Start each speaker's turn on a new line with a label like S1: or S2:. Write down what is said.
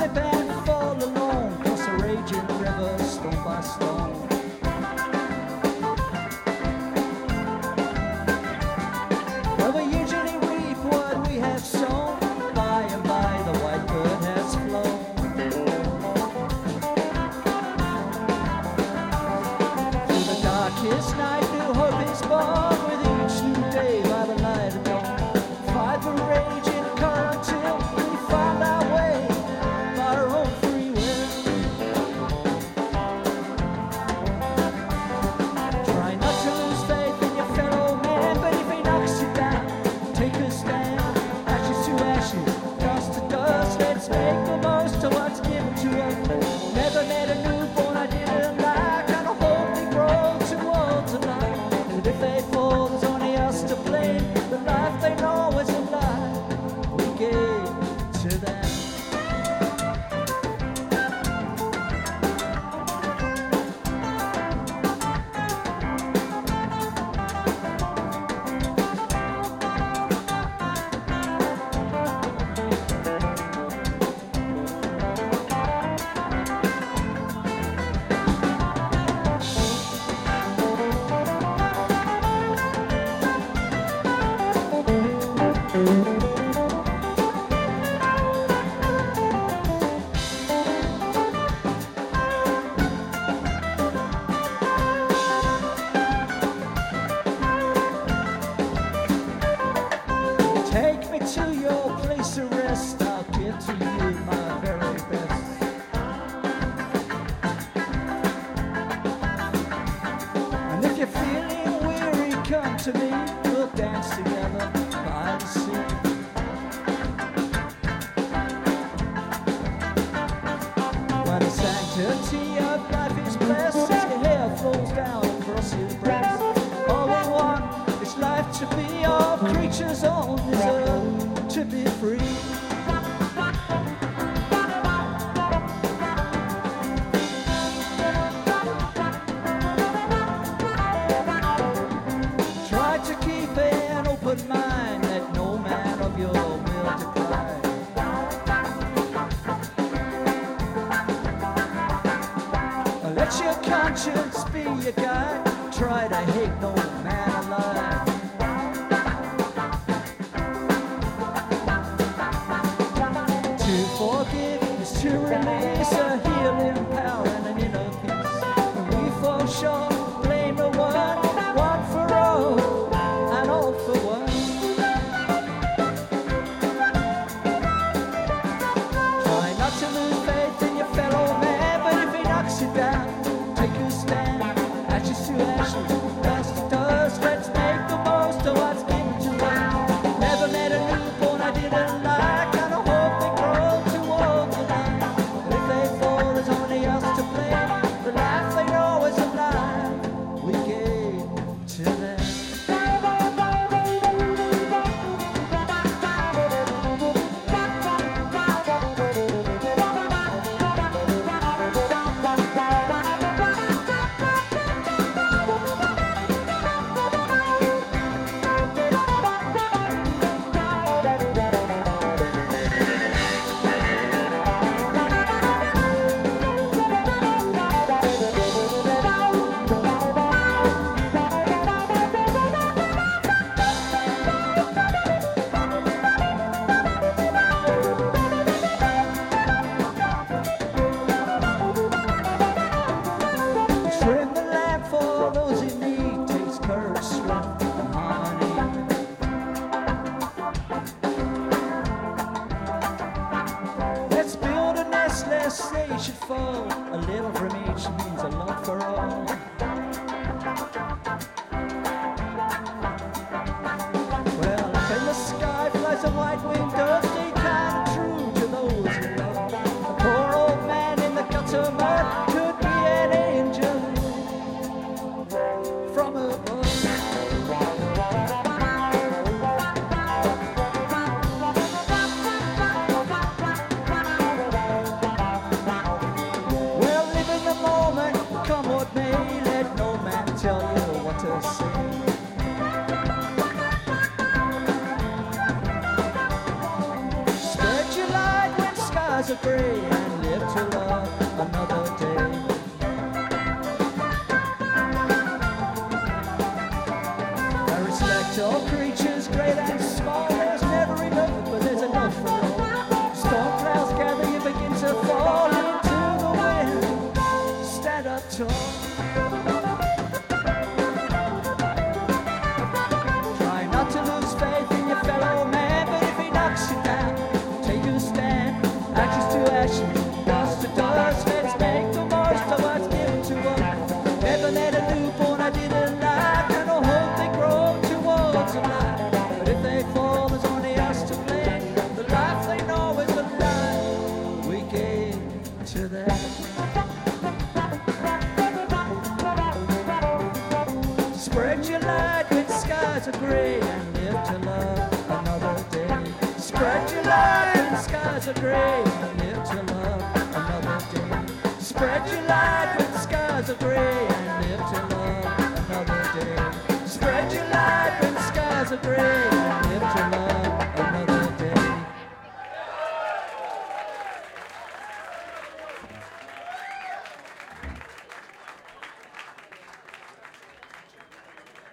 S1: slip and fall alone, cross a raging river, stone by stone. Well, we usually reap what we have sown. By and by the white bird has flown. Through the darkest night new hope is born. With each new day by the light of dawn, fight the raging current till we find our way by our own free will. Try not to lose faith in your fellow man, but if he knocks you down, take a stand. Ashes to ashes, dust to dust, let's make the most of what's given to us. Never met a newborn I didn't like, and I hope they grow too old to lie. And if they fall, there's only us to blame. The life they know is a lie we gave to them. Take me to your place of rest, I'll give to you my very best. And if you're feeling weary, come to me, we'll dance together by the sea. When the sanctity of life is blessed, as your hair flows down across your breast, all we want is life to be, all creatures on this earth to be free. Try to keep an open mind, let no man of your will decline. Let your conscience be your guide, try to hate no man alive. To forgive is to release a healing power and an inner peace. When we fall short, blame the one for all and all for one. Try not to lose faith in your fellow man, but if he knocks you down, take a stand. Ashes to ashes, dust to dust, let's make the most of what's given to us. Never met a newborn I didn't like, and I hope they grow too old to die. But if they fall, there's only us to blame. The life they know is a lie we gave to them. Trim the lamp for those in need, takes courage, strength, and harmony. Let's build a nest lest they should fall. A little from each means a lot for all. Well, up in the sky flies a white-winged dove, stay kind and true to those you love. A poor old man in the gutter mud could be an angel from above. Well, live in the moment, come what may, let no man tell you what to say. Spread your light when skies are gray. To all creatures great and small, there's never enough, but there's enough for all. Storm clouds gather, you begin to fall into the wind. Stand up tall. Try not to lose faith in your fellow man, but if he knocks you down, take a stand. Ashes to ashes, dust to dust, let's make the most of what's given to us. Never let a newborn I didn't like, and I hope they grow towards a light. But if they fall, there's only us to blame. The life they know is the life we gave to them. Spread your light when skies are gray and live to love another day. Spread your light when skies are gray and live to love another day. Spread your light when skies are gray and live to love another day. Spread your light when skies are gray and live to love